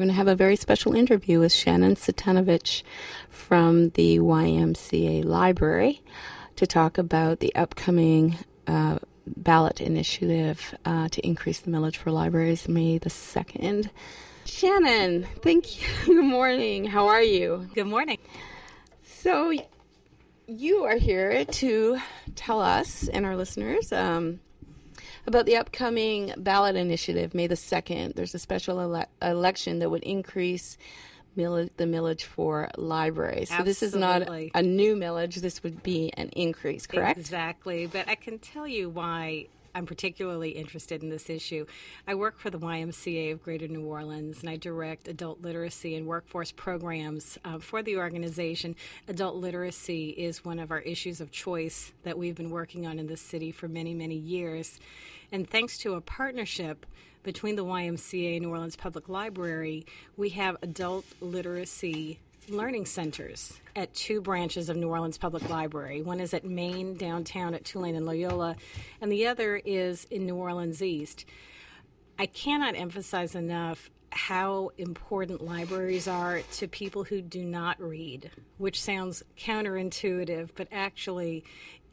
going to have a very special interview with Shannon Satanovich from the YMCA Library to talk about the upcoming ballot initiative to increase the millage for libraries May the 2nd. Shannon, thank you. Good morning. How are you? Good morning. So you are here to tell us and our listeners about the upcoming ballot initiative, May the 2nd. There's a special election that would increase the millage for libraries. So this is not a new millage. This would be an increase, correct? Exactly. But I can tell you why I'm particularly interested in this issue. I work for the YMCA of Greater New Orleans, and I direct adult literacy and workforce programs for the organization. Adult literacy is one of our issues of choice that we've been working on in this city for many, many years. And thanks to a partnership between the YMCA and New Orleans Public Library, we have adult literacy learning centers at 2 branches of New Orleans Public Library. One is at Main downtown at Tulane and Loyola, and the other is in New Orleans East. I cannot emphasize enough how important libraries are to people who do not read, which sounds counterintuitive, but actually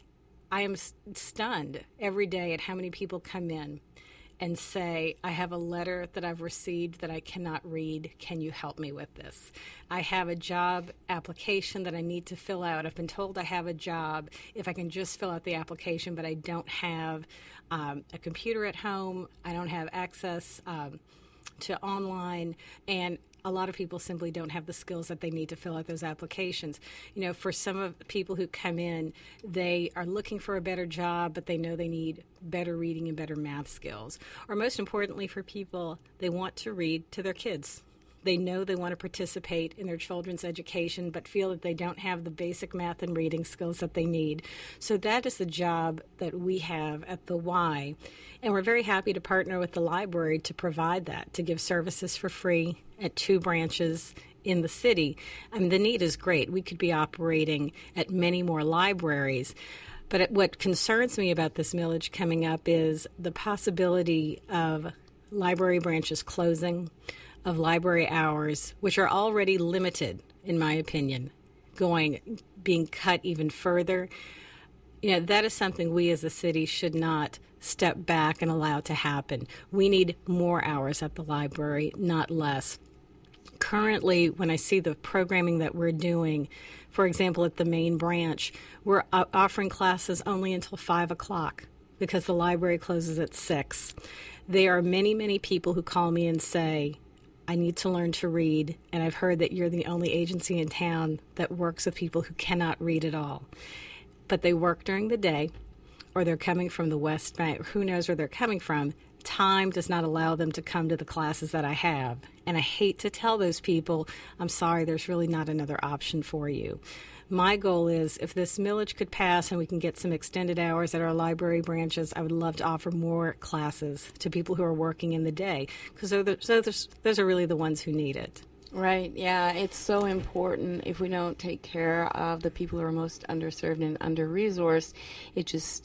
I am stunned every day at how many people come in and say, I have a letter that I've received that I cannot read. Can you help me with this? I have a job application that I need to fill out. I've been told I have a job if I can just fill out the application, but I don't have a computer at home. I don't have access to online, and a lot of people simply don't have the skills that they need to fill out those applications. You know, for some of the people who come in, they are looking for a better job, but they know they need better reading and better math skills. Or most importantly for people, they want to read to their kids. They know they want to participate in their children's education, but feel that they don't have the basic math and reading skills that they need. So that is the job that we have at the Y. And we're very happy to partner with the library to provide that, to give services for free at 2 branches in the city. I mean, the need is great. We could be operating at many more libraries. But what concerns me about this millage coming up is the possibility of library branches closing, of library hours, which are already limited, in my opinion, being cut even further. You know, that is something we as a city should not step back and allow to happen. We need more hours at the library, not less. Currently, when I see the programming that we're doing, for example, at the main branch, we're offering classes only until 5 o'clock because the library closes at 6. There are many, many people who call me and say, I need to learn to read, and I've heard that you're the only agency in town that works with people who cannot read at all. But they work during the day, or they're coming from the West Bank. Who knows where they're coming from? Time does not allow them to come to the classes that I have. And I hate to tell those people, I'm sorry, there's really not another option for you. My goal is if this millage could pass and we can get some extended hours at our library branches, I would love to offer more classes to people who are working in the day, because those are really the ones who need it. Right, yeah, it's so important. If we don't take care of the people who are most underserved and under-resourced, it just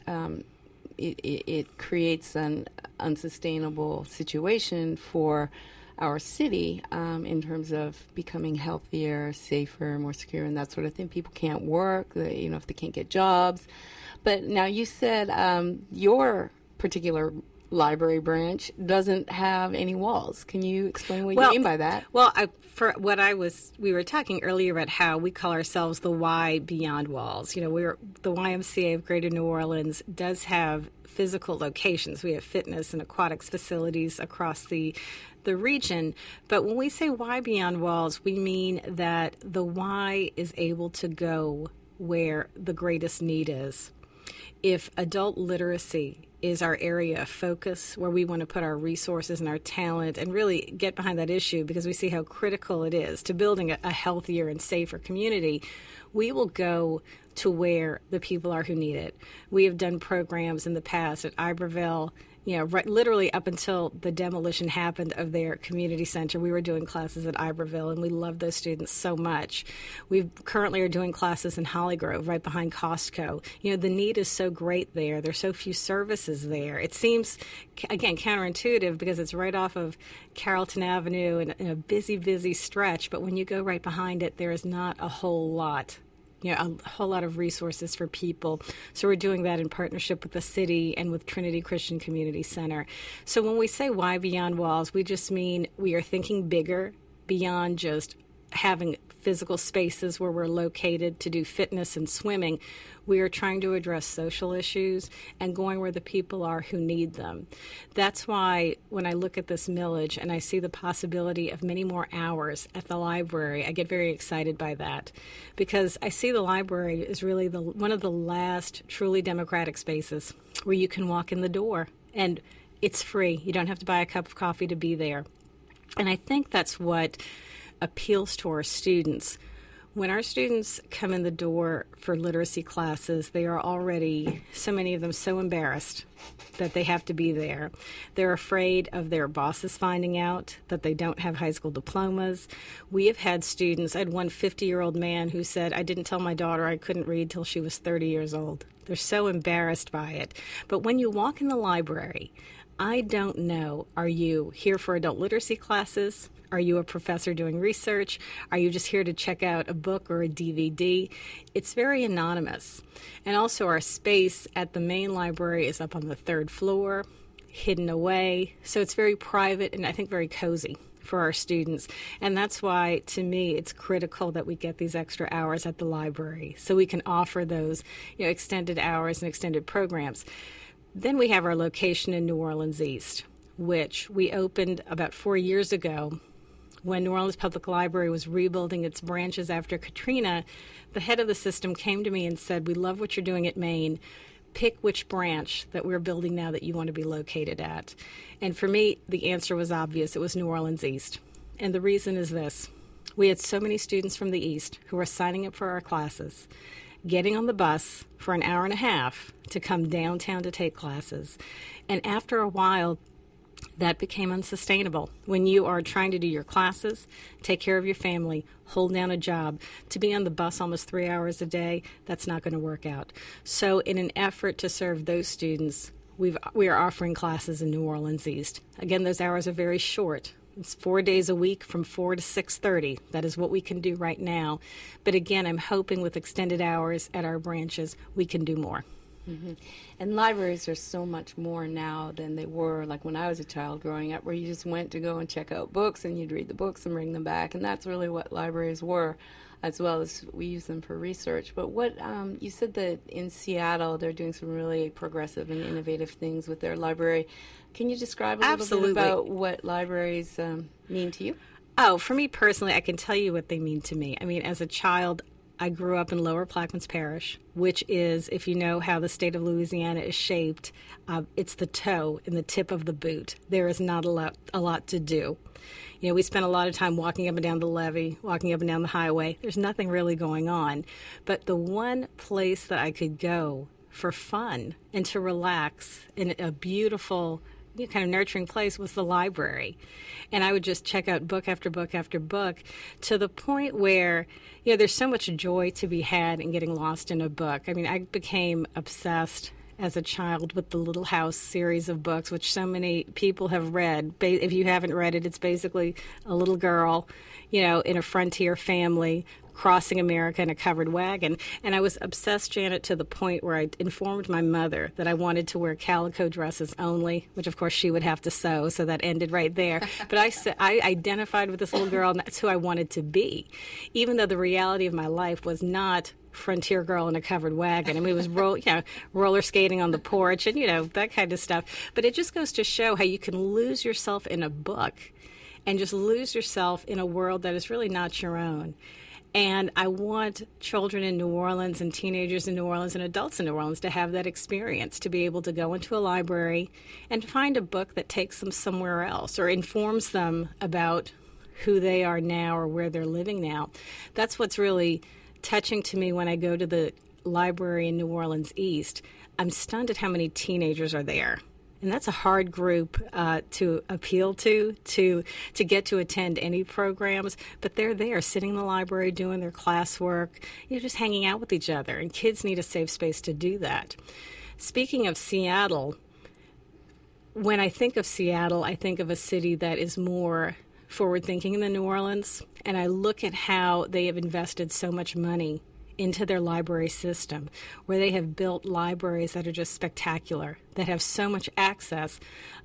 it creates an unsustainable situation for our city in terms of becoming healthier, safer, more secure, and that sort of thing. People can't work, if they can't get jobs. But now you said your particular library branch doesn't have any walls. Can you explain what you mean by that? Well, we were talking earlier about how we call ourselves the Y Beyond Walls. You know, the YMCA of Greater New Orleans does have physical locations. We have fitness and aquatics facilities across the region. But when we say Y Beyond Walls, we mean that the Y is able to go where the greatest need is. If adult literacy is our area of focus, where we want to put our resources and our talent and really get behind that issue because we see how critical it is to building a healthier and safer community, we will go to where the people are who need it. We have done programs in the past at Iberville right, literally up until the demolition happened of their community center, we were doing classes at Iberville, and we love those students so much. We currently are doing classes in Hollygrove, right behind Costco. The need is so great there. There's so few services there. It seems, again, counterintuitive because it's right off of Carrollton Avenue in a busy, busy stretch, but when you go right behind it, there is not a whole lot. A whole lot of resources for people. So we're doing that in partnership with the city and with Trinity Christian Community Center. So when we say why beyond walls, we just mean we are thinking bigger beyond just having physical spaces where we're located to do fitness and swimming. We are trying to address social issues and going where the people are who need them. That's why when I look at this millage and I see the possibility of many more hours at the library, I get very excited by that, because I see the library is really one of the last truly democratic spaces where you can walk in the door and it's free. You don't have to buy a cup of coffee to be there. And I think that's what appeals to our students. When our students come in the door for literacy classes, they are already, so many of them, so embarrassed that they have to be there. They're afraid of their bosses finding out that they don't have high school diplomas. We have had students, I had one 50-year-old man who said, I didn't tell my daughter I couldn't read till she was 30 years old. They're so embarrassed by it. But when you walk in the library, I don't know, are you here for adult literacy classes? Are you a professor doing research? Are you just here to check out a book or a DVD? It's very anonymous. And also our space at the main library is up on the 3rd floor, hidden away. So it's very private and I think very cozy for our students. And that's why, to me, it's critical that we get these extra hours at the library so we can offer those extended hours and extended programs. Then we have our location in New Orleans East, which we opened about 4 years ago. When New Orleans Public Library was rebuilding its branches after Katrina, the head of the system came to me and said, we love what you're doing at Maine. Pick which branch that we're building now that you want to be located at. And for me, the answer was obvious. It was New Orleans East. And the reason is this. We had so many students from the East who were signing up for our classes, getting on the bus for an hour and a half to come downtown to take classes. And after a while, that became unsustainable. When you are trying to do your classes, take care of your family, hold down a job, to be on the bus almost 3 hours a day, that's not going to work out. So in an effort to serve those students, we are offering classes in New Orleans East. Again, those hours are very short. It's 4 days a week from 4 to 6:30. That is what we can do right now. But again, I'm hoping with extended hours at our branches, we can do more. Mm-hmm. And libraries are so much more now than they were like when I was a child growing up, where you just went to go and check out books and you'd read the books and bring them back. And that's really what libraries were, as well as we use them for research. But what you said that in Seattle they're doing some really progressive and innovative things with their library. Can you describe a little Absolutely. bit about what libraries mean to you? Oh, for me personally, I can tell you what they mean to me. I mean, as a child, I grew up in Lower Plaquemines Parish, which is, if you know how the state of Louisiana is shaped, it's the toe and the tip of the boot. There is not a lot to do. We spent a lot of time walking up and down the levee, walking up and down the highway. There's nothing really going on. But the one place that I could go for fun and to relax in a beautiful, kind of nurturing place was the library. And I would just check out book after book after book, to the point where, there's so much joy to be had in getting lost in a book. I mean, I became obsessed as a child with the Little House series of books, which so many people have read. If you haven't read it, it's basically a little girl, in a frontier family crossing America in a covered wagon. And I was obsessed, Janet, to the point where I informed my mother that I wanted to wear calico dresses only, which of course she would have to sew, so that ended right there. But I identified with this little girl, and that's who I wanted to be, even though the reality of my life was not frontier girl in a covered wagon. I mean, it was roller skating on the porch and, that kind of stuff. But it just goes to show how you can lose yourself in a book and just lose yourself in a world that is really not your own. And I want children in New Orleans and teenagers in New Orleans and adults in New Orleans to have that experience, to be able to go into a library and find a book that takes them somewhere else or informs them about who they are now or where they're living now. That's what's really touching to me when I go to the library in New Orleans East. I'm stunned at how many teenagers are there. And that's a hard group to appeal to get to attend any programs. But they're there, sitting in the library, doing their classwork, just hanging out with each other. And kids need a safe space to do that. Speaking of Seattle, when I think of Seattle, I think of a city that is more forward-thinking than New Orleans. And I look at how they have invested so much money into their library system, where they have built libraries that are just spectacular, that have so much access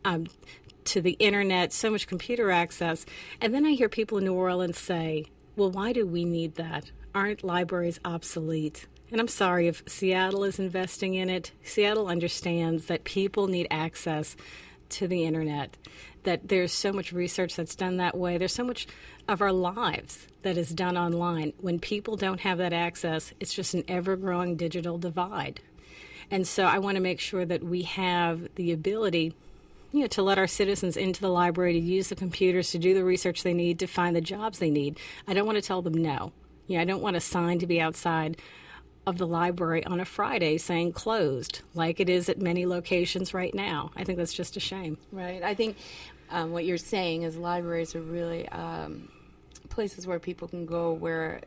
to the internet, so much computer access. And then I hear people in New Orleans say, well, why do we need that? Aren't libraries obsolete? And I'm sorry, if Seattle is investing in it, Seattle understands that people need access to the internet, that there's so much research that's done that way. There's so much of our lives that is done online. When people don't have that access, it's just an ever-growing digital divide. And so I want to make sure that we have the ability, to let our citizens into the library, to use the computers, to do the research they need, to find the jobs they need. I don't want to tell them no. I don't want a sign to be outside of the library on a Friday saying closed, like it is at many locations right now. I think that's just a shame. Right. I think what you're saying is libraries are really places where people can go where,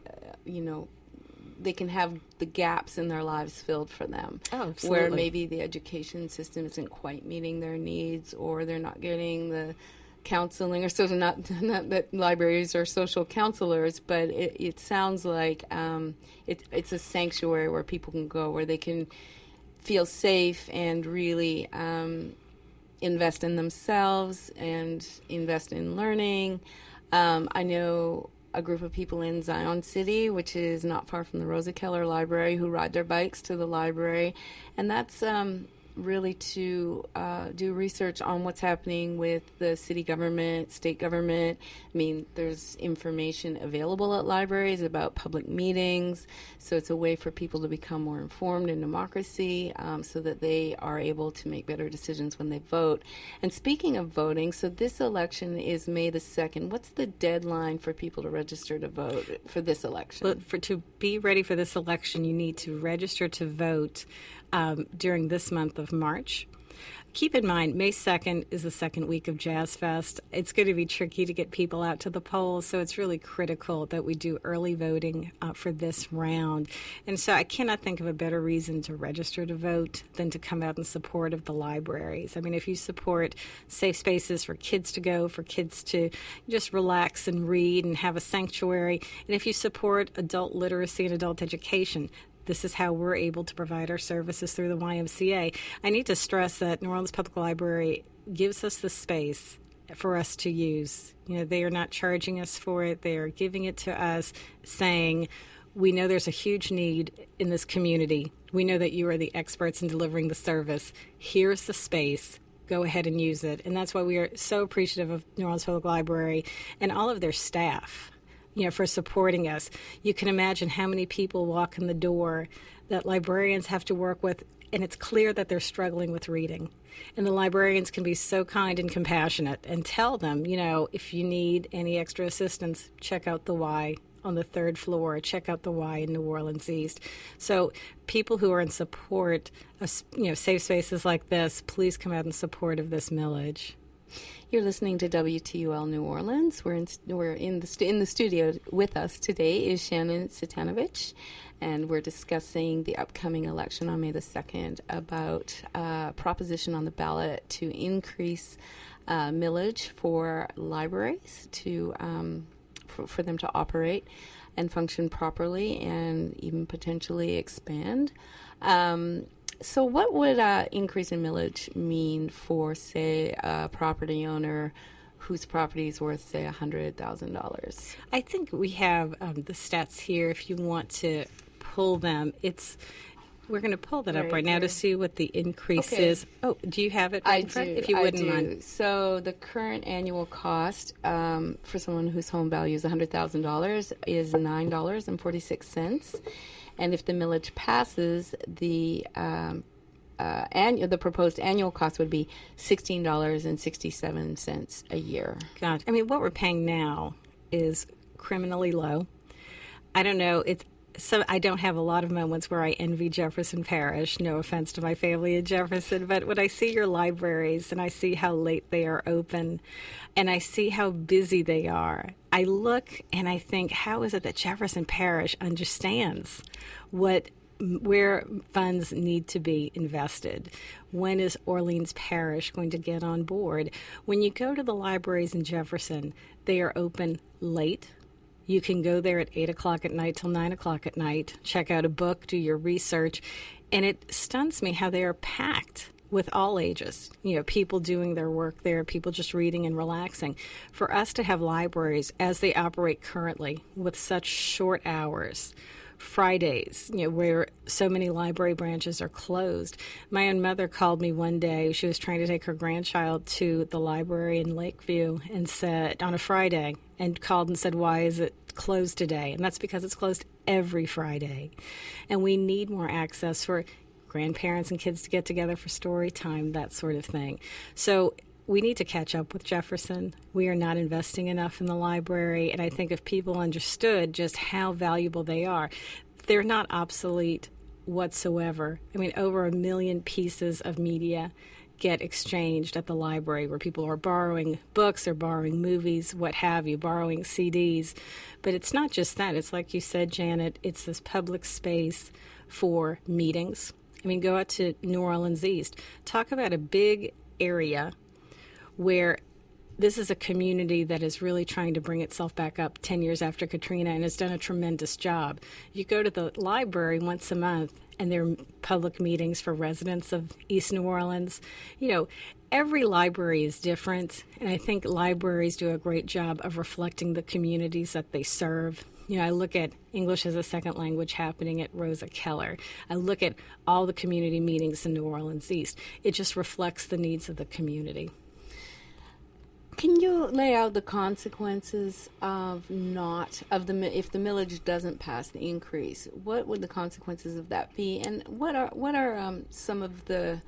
they can have the gaps in their lives filled for them. Oh, absolutely. Where maybe the education system isn't quite meeting their needs, or they're not getting the counseling, or so not that libraries are social counselors, but it sounds like it's a sanctuary where people can go, where they can feel safe and really invest in themselves and invest in learning. I know a group of people in Zion City, which is not far from the Rosa Keller Library, who ride their bikes to the library, and that's really to do research on what's happening with the city government, state government. I mean, there's information available at libraries about public meetings, so it's a way for people to become more informed in democracy, so that they are able to make better decisions when they vote. And speaking of voting, so this election is May the 2nd. What's the deadline for people to register to vote for this election? Well, to be ready for this election, you need to register to vote during this month of March. Keep in mind, May 2nd is the second week of Jazz Fest. It's going to be tricky to get people out to the polls, so it's really critical that we do early voting for this round. And so I cannot think of a better reason to register to vote than to come out in support of the libraries. I mean, if you support safe spaces for kids to go, for kids to just relax and read and have a sanctuary, and if you support adult literacy and adult education, this is how we're able to provide our services through the YMCA. I need to stress that New Orleans Public Library gives us the space for us to use. They are not charging us for it. They are giving it to us, saying, we know there's a huge need in this community. We know that you are the experts in delivering the service. Here's the space. Go ahead and use it. And that's why we are so appreciative of New Orleans Public Library and all of their staff, for supporting us. You can imagine how many people walk in the door that librarians have to work with, and it's clear that they're struggling with reading. And the librarians can be so kind and compassionate and tell them, if you need any extra assistance, check out the Y on the 3rd floor, check out the Y in New Orleans East. So people who are in support of, safe spaces like this, please come out in support of this millage. You're listening to WTUL New Orleans. We're in the studio with us today is Shannon Cvitanovich, and we're discussing the upcoming election on May the 2nd about a proposition on the ballot to increase millage for libraries to for them to operate and function properly, and even potentially expand. So what would increase in millage mean for, say, a property owner whose property is worth, say, $100,000? I think we have the stats here if you want to pull them. We're going to pull that up right now to see what the increase is. Oh, do you have it right in front? If you wouldn't mind. So the current annual cost for someone whose home value is $100,000 is $9.46. And if the millage passes, the proposed annual cost would be $16.67 a year. God, I mean, what we're paying now is criminally low. I don't know. So I don't have a lot of moments where I envy Jefferson Parish, no offense to my family in Jefferson, but when I see your libraries and I see how late they are open and I see how busy they are, I look and I think, how is it that Jefferson Parish understands where funds need to be invested? When is Orleans Parish going to get on board? When you go to the libraries in Jefferson, they are open late. You can go there at 8 o'clock at night till 9 o'clock at night, check out a book, do your research, and it stuns me how they are packed with all ages. You know, people doing their work there, people just reading and relaxing. For us to have libraries as they operate currently with such short hours, Fridays, you know, where so many library branches are closed. My own mother called me one day. She was trying to take her grandchild to the library in Lakeview and said, on a Friday, and called and said, why is it closed today? And that's because it's closed every Friday. And we need more access for grandparents and kids to get together for story time, that sort of thing. So we need to catch up with Jefferson. We are not investing enough in the library, and I think if people understood just how valuable they are, they're not obsolete whatsoever. I mean, over 1 million pieces of media get exchanged at the library where people are borrowing books or borrowing movies, what have you, borrowing CDs. But it's not just that. It's like you said, Janet, it's this public space for meetings. I mean, go out to New Orleans East. Talk about a big area where this is a community that is really trying to bring itself back up 10 years after Katrina and has done a tremendous job. You go to the library once a month, and there are public meetings for residents of East New Orleans. You know, every library is different, and I think libraries do a great job of reflecting the communities that they serve. You know, I look at English as a second language happening at Rosa Keller. I look at all the community meetings in New Orleans East. It just reflects the needs of the community. Can you lay out the consequences if the millage doesn't pass the increase? What would the consequences of that be, and what are some of the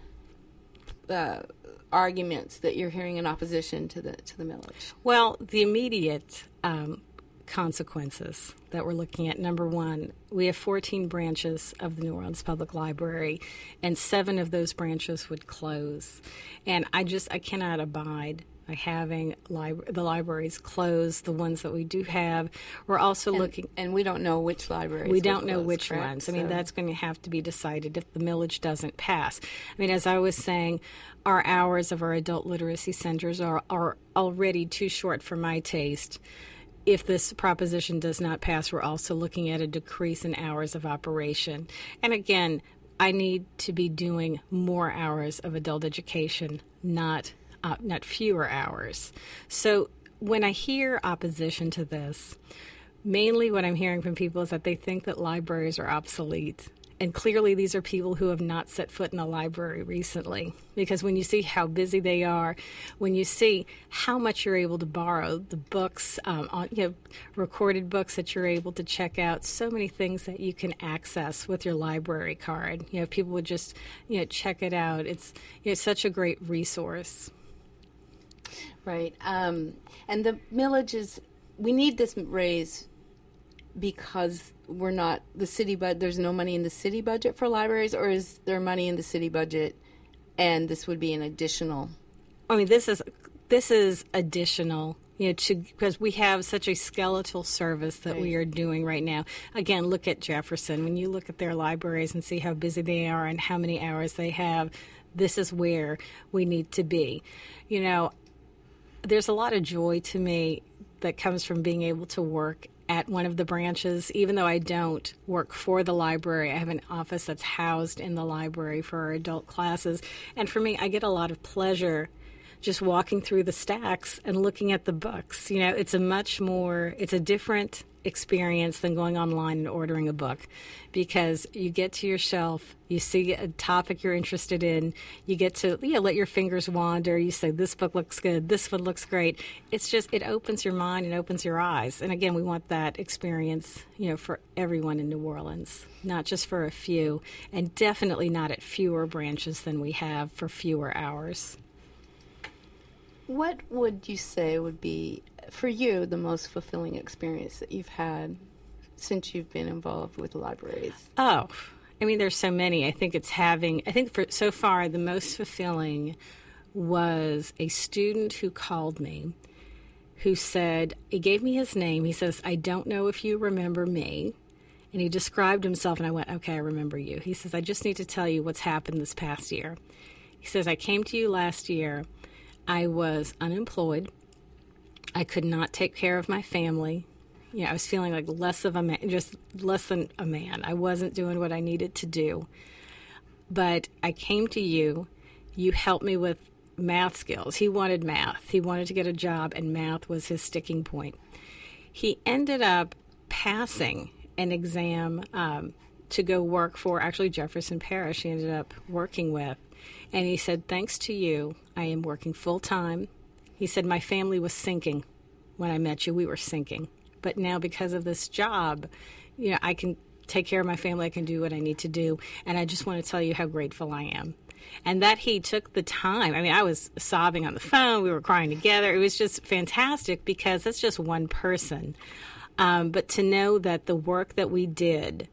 arguments that you're hearing in opposition to the millage? Well, the immediate consequences that we're looking at. Number one, we have 14 branches of the New Orleans Public Library, and 7 of those branches would close, and I cannot abide by having the libraries close, the ones that we do have. We're also looking... And we don't know which libraries we don't know which correct? ones. I mean, that's going to have to be decided if the millage doesn't pass. I mean, as I was saying, our hours of our adult literacy centers are already too short for my taste. If this proposition does not pass, we're also looking at a decrease in hours of operation. And again, I need to be doing more hours of adult education, not fewer hours. So when I hear opposition to this, mainly what I'm hearing from people is that they think that libraries are obsolete. And clearly these are people who have not set foot in a library recently. Because when you see how busy they are, when you see how much you're able to borrow, the books, recorded books that you're able to check out, so many things that you can access with your library card. You know, people would just, check it out. It's such a great resource. Right. And the millage we need this raise because we're not the city, but there's no money in the city budget for libraries, or is there money in the city budget and this would be an additional? I mean, this is additional, because we have such a skeletal service that we are doing right now. Again, look at Jefferson. When you look at their libraries and see how busy they are and how many hours they have, this is where we need to be. There's a lot of joy to me that comes from being able to work at one of the branches. Even though I don't work for the library, I have an office that's housed in the library for our adult classes. And for me, I get a lot of pleasure just walking through the stacks and looking at the books. It's a different experience than going online and ordering a book, because you get to your shelf, you see a topic you're interested in, you get to let your fingers wander, you say, this book looks good, this one looks great. It opens your mind and opens your eyes. And again, we want that experience, for everyone in New Orleans, not just for a few, and definitely not at fewer branches than we have for fewer hours. What would you say would be, for you, the most fulfilling experience that you've had since you've been involved with libraries? Oh, I mean, there's so many. I think for so far, the most fulfilling was a student who called me, who said, he gave me his name. He says, "I don't know if you remember me." And he described himself, and I went, "Okay, I remember you." He says, "I just need to tell you what's happened this past year." He says, "I came to you last year. I was unemployed. I could not take care of my family. I was feeling like less of a man, just less than a man. I wasn't doing what I needed to do. But I came to you. You helped me with math skills." He wanted math. He wanted to get a job, and math was his sticking point. He ended up passing an exam to go work for actually Jefferson Parish. He ended up working with. And he said, "Thanks to you, I am working full time." He said, "My family was sinking when I met you. We were sinking. But now because of this job, I can take care of my family. I can do what I need to do. And I just want to tell you how grateful I am." And that he took the time. I mean, I was sobbing on the phone. We were crying together. It was just fantastic because that's just one person. But to know that the work that we did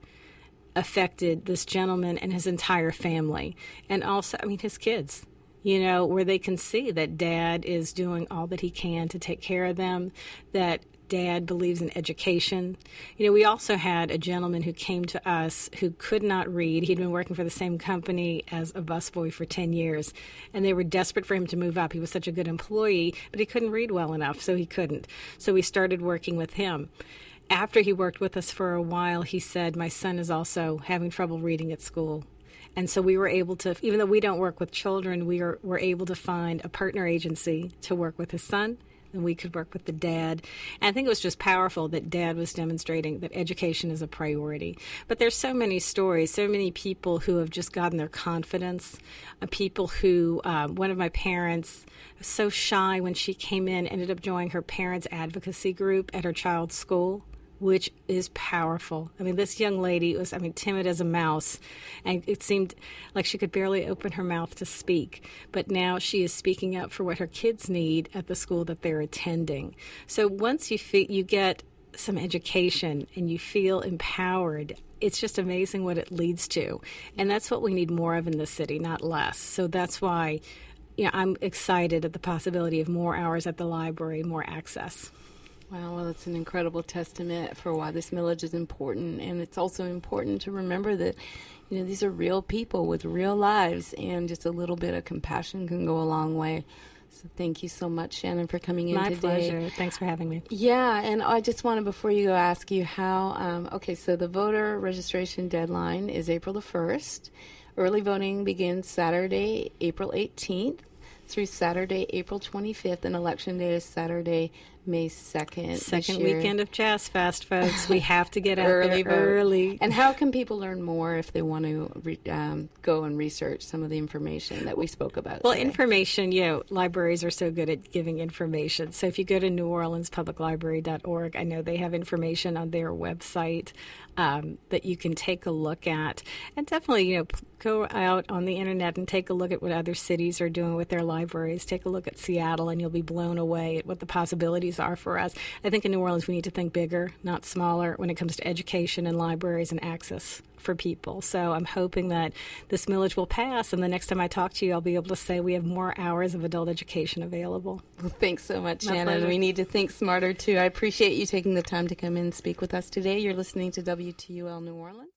affected this gentleman and his entire family. And also, I mean, his kids, where they can see that Dad is doing all that he can to take care of them, that Dad believes in education. We also had a gentleman who came to us who could not read. He'd been working for the same company as a busboy for 10 years, and they were desperate for him to move up. He was such a good employee, but he couldn't read well enough, so he couldn't. So we started working with him. After he worked with us for a while, he said, "My son is also having trouble reading at school." And so we were able to, even though we don't work with children, were able to find a partner agency to work with his son, and we could work with the dad. And I think it was just powerful that Dad was demonstrating that education is a priority. But there's so many stories, so many people who have just gotten their confidence, people who, one of my parents was so shy when she came in, ended up joining her parents' advocacy group at her child's school, which is powerful. I mean, this young lady was, timid as a mouse, and it seemed like she could barely open her mouth to speak. But now she is speaking up for what her kids need at the school that they're attending. So once you get some education and you feel empowered, it's just amazing what it leads to. And that's what we need more of in the city, not less. So that's why I'm excited at the possibility of more hours at the library, more access. Wow, well, it's an incredible testament for why this millage is important. And it's also important to remember that, these are real people with real lives, and just a little bit of compassion can go a long way. So thank you so much, Shannon, for coming in today. My pleasure. Thanks for having me. Yeah, and I just wanted, before you go, ask you how, so the voter registration deadline is April the 1st. Early voting begins Saturday, April 18th. Through Saturday, April 25th, and Election Day is Saturday, May 2nd. Second weekend of Jazz Fest, folks. We have to get out there early. And how can people learn more if they want to go and research some of the information that we spoke about Well, today? Information, libraries are so good at giving information. So if you go to NewOrleansPublicLibrary.org, I know they have information on their website that you can take a look at. And definitely, go out on the internet and take a look at what other cities are doing with their libraries. Take a look at Seattle, and you'll be blown away at what the possibilities are for us. I think in New Orleans we need to think bigger, not smaller, when it comes to education and libraries and access for people. So I'm hoping that this millage will pass, and the next time I talk to you, I'll be able to say we have more hours of adult education available. Well, thanks so much, My Shannon. pleasure. We need to think smarter, too. I appreciate you taking the time to come in and speak with us today. You're listening to WTUL New Orleans.